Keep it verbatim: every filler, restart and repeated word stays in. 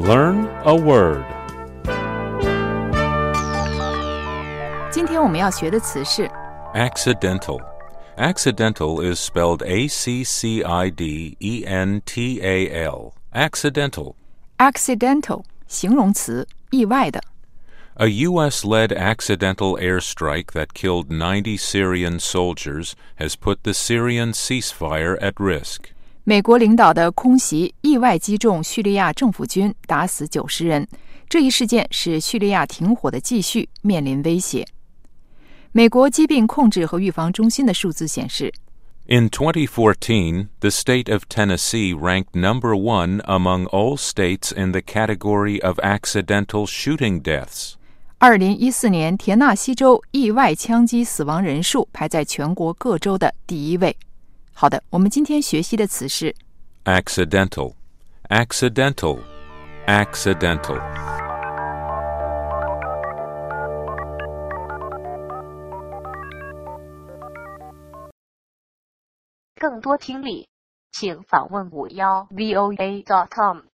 Learn a word. 今天我们要学的词是 Accidental. Accidental is spelled A C C I D E N T A L. Accidental. accidental 形容词，意外的。 A U S-led accidental airstrike that killed ninety Syrian soldiers has put the Syrian ceasefire at risk. 美国领导的空袭意外击中叙利亚政府军，打死九十人。这一事件使叙利亚停火的继续面临威胁。美国疾病控制和预防中心的数字显示 In twenty fourteen, the state of Tennessee ranked number one among all states in the category of accidental shooting deaths. 二零一四年田纳西州意外枪击死亡人数排在全国各州的第一位。好的，我们今天学习的词是 Accidental, accidental, accidental. 更多听力，请访问五幺 V O A dot com。